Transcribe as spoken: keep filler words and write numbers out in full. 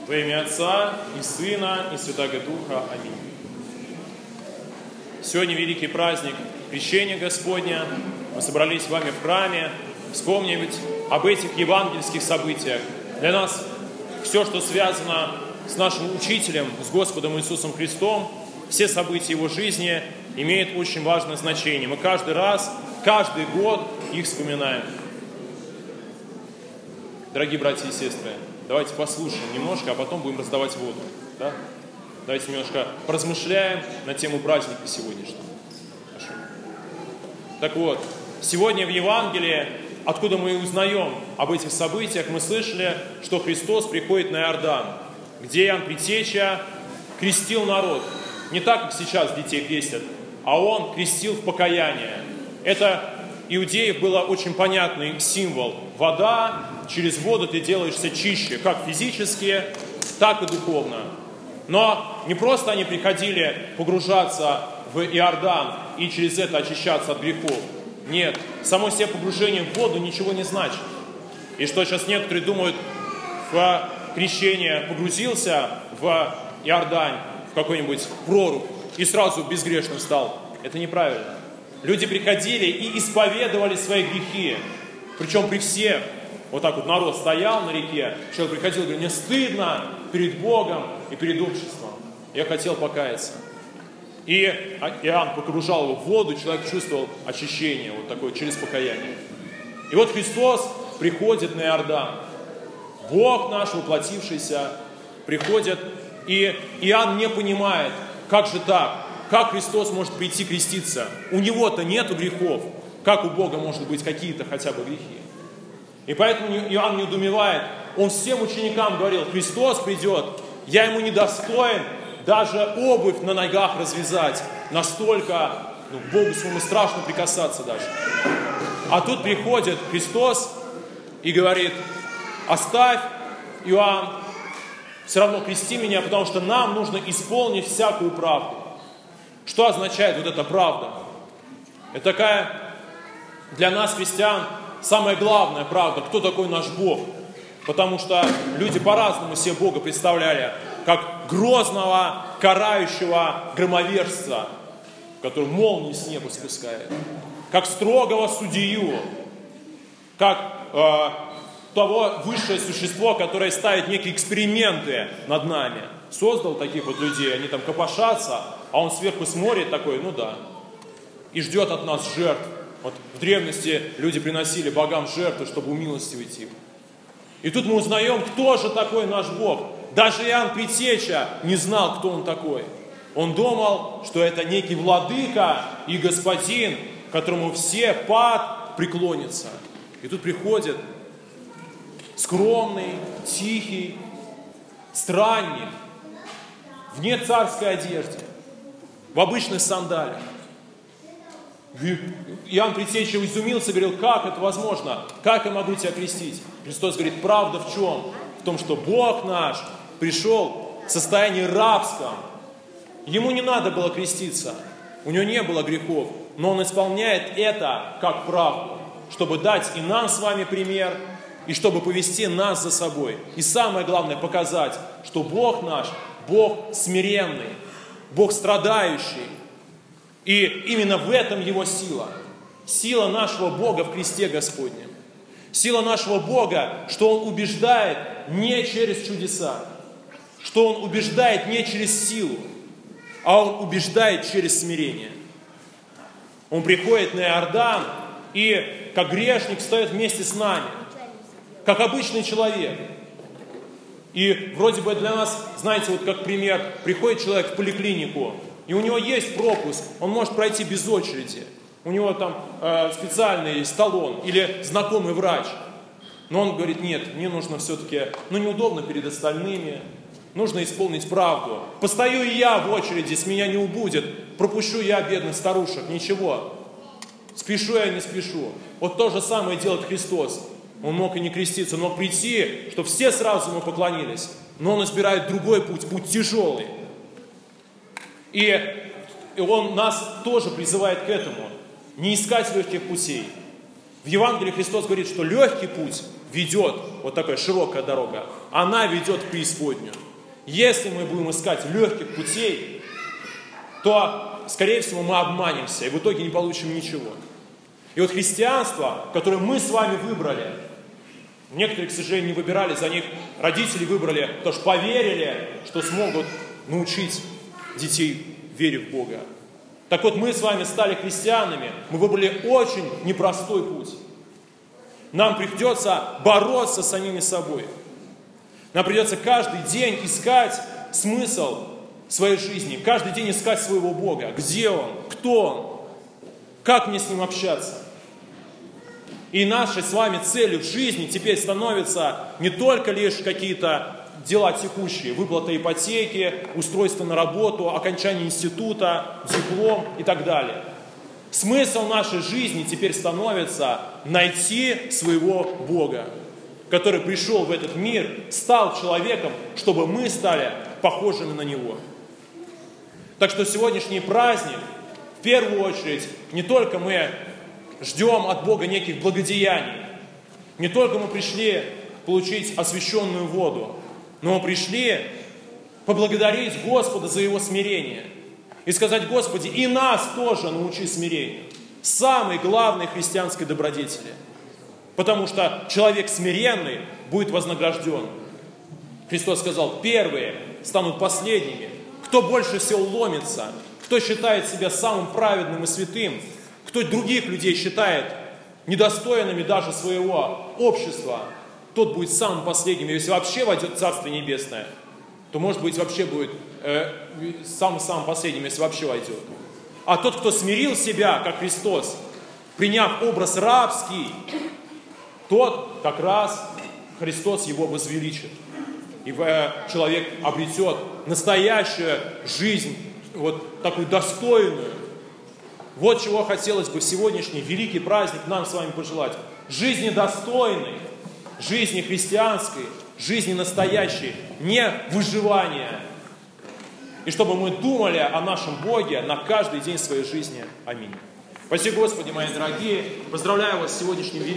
Во имя Отца и Сына и Святаго Духа. Аминь. Сегодня великий праздник Крещения Господня. Мы собрались с вами в храме, вспомнить об этих евангельских событиях. Для нас все, что связано с нашим Учителем, с Господом Иисусом Христом, все события Его жизни имеют очень важное значение. Мы каждый раз, каждый год их вспоминаем. Дорогие братья и сестры, давайте послушаем немножко, а потом будем раздавать воду. Да? Давайте немножко поразмышляем на тему праздника сегодняшнего. Хорошо. Так вот, сегодня в Евангелии, откуда мы узнаем об этих событиях, мы слышали, что Христос приходит на Иордан, где Иоанн Предтеча крестил народ. Не так, как сейчас детей крестят, а он крестил в покаяние. Это иудеев было очень понятный символ. Вода, через воду ты делаешься чище, как физически, так и духовно. Но не просто они приходили погружаться в Иордан и через это очищаться от грехов. Нет, само себе погружение в воду ничего не значит. И что сейчас некоторые думают, в крещение погрузился в Иордань, в какой-нибудь прорубь, и сразу безгрешным стал. Это неправильно. Люди приходили и исповедовали свои грехи. Причем при всех. Вот так вот народ стоял на реке, человек приходил и говорил: мне стыдно перед Богом и перед обществом. Я хотел покаяться. И Иоанн погружал его в воду, человек чувствовал очищение, вот такое, через покаяние. И вот Христос приходит на Иордан. Бог наш, воплотившийся, приходит, и Иоанн не понимает, как же так, как Христос может прийти креститься. У Него-то нету грехов, как у Бога может быть какие-то хотя бы грехи. И поэтому Иоанн недоумевает. Он всем ученикам говорил: Христос придет, я Ему недостоин даже обувь на ногах развязать. Настолько, ну, к Богу своему страшно прикасаться даже. А тут приходит Христос и говорит: оставь, Иоанн, все равно крести меня, потому что нам нужно исполнить всякую правду. Что означает вот эта правда? Это такая для нас, христиан, самая главная правда, кто такой наш Бог. Потому что люди по-разному себе Бога представляли, как грозного, карающего громовержца, который молнии с неба спускает, как строгого судью, как э, того высшее существо, которое ставит некие эксперименты над нами. Создал таких вот людей, они там копошатся, а он сверху смотрит такой: ну да, и ждет от нас жертв. Вот в древности люди приносили богам жертвы, чтобы умилостивить их. И тут мы узнаем, кто же такой наш Бог. Даже Иоанн Предтеча не знал, кто он такой. Он думал, что это некий владыка и господин, которому все пад преклонятся. И тут приходит скромный, тихий странник в нецарской одежде, в обычных сандалиях. Иоанн Предтеча изумился, говорил: как это возможно? Как я могу тебя крестить? Христос говорит: правда в чем? В том, что Бог наш пришел в состоянии рабском. Ему не надо было креститься, у него не было грехов, но Он исполняет это как правду, чтобы дать и нам с вами пример, и чтобы повести нас за собой. И самое главное, показать, что Бог наш, Бог смиренный, Бог страдающий. И именно в этом Его сила. Сила нашего Бога в кресте Господнем. Сила нашего Бога, что Он убеждает не через чудеса, что Он убеждает не через силу, а Он убеждает через смирение. Он приходит на Иордан и, как грешник, встает вместе с нами, как обычный человек. И вроде бы для нас, знаете, вот как пример, приходит человек в поликлинику, и у него есть пропуск, он может пройти без очереди. У него там э, специальный талон или знакомый врач. Но он говорит: нет, мне нужно все-таки, ну неудобно перед остальными, нужно исполнить правду. Постою и я в очереди, с меня не убудет, пропущу я бедных старушек, ничего. Спешу я, не спешу. Вот то же самое делает Христос. Он мог и не креститься, он мог прийти, чтобы все сразу Ему поклонились. Но Он избирает другой путь, путь тяжелый. И, и Он нас тоже призывает к этому. Не искать легких путей. В Евангелии Христос говорит, что легкий путь ведет, вот такая широкая дорога, она ведет в преисподнюю. Если мы будем искать легких путей, то, скорее всего, мы обманемся и в итоге не получим ничего. И вот христианство, которое мы с вами выбрали, некоторые, к сожалению, не выбирали, за них родители выбрали, потому что поверили, что смогут научить детей вере в Бога. Так вот, мы с вами стали христианами, мы выбрали очень непростой путь. Нам придется бороться с самими собой. Нам придется каждый день искать смысл своей жизни, каждый день искать своего Бога. Где Он? Кто Он? Как мне с Ним общаться? И нашей с вами целью в жизни теперь становятся не только лишь какие-то дела текущие, выплата ипотеки, устройство на работу, окончание института, диплом и так далее. Смысл нашей жизни теперь становится найти своего Бога, который пришел в этот мир, стал человеком, чтобы мы стали похожими на Него. Так что сегодняшний праздник, в первую очередь, не только мы ждем от Бога неких благодеяний, не только мы пришли получить освященную воду, но мы пришли поблагодарить Господа за Его смирение и сказать: Господи, и нас тоже научи смирению, самой главной христианской добродетели, потому что человек смиренный будет вознагражден. Христос сказал: первые станут последними. Кто больше всего ломится, кто считает себя самым праведным и святым, кто других людей считает недостойными даже своего общества, тот будет самым последним. И если вообще войдет в Царство Небесное, то, может быть, вообще будет э, самым-самым последним, если вообще войдет. А тот, кто смирил себя, как Христос, приняв образ рабский, тот как раз Христос его возвеличит. И э, человек обретет настоящую жизнь, вот такую достойную. Вот чего хотелось бы в сегодняшний великий праздник нам с вами пожелать. Жизни достойной, жизни христианской, жизни настоящей, не выживания. И чтобы мы думали о нашем Боге на каждый день своей жизни. Аминь. Спасибо, Господи, мои дорогие. Поздравляю вас с сегодняшним великим.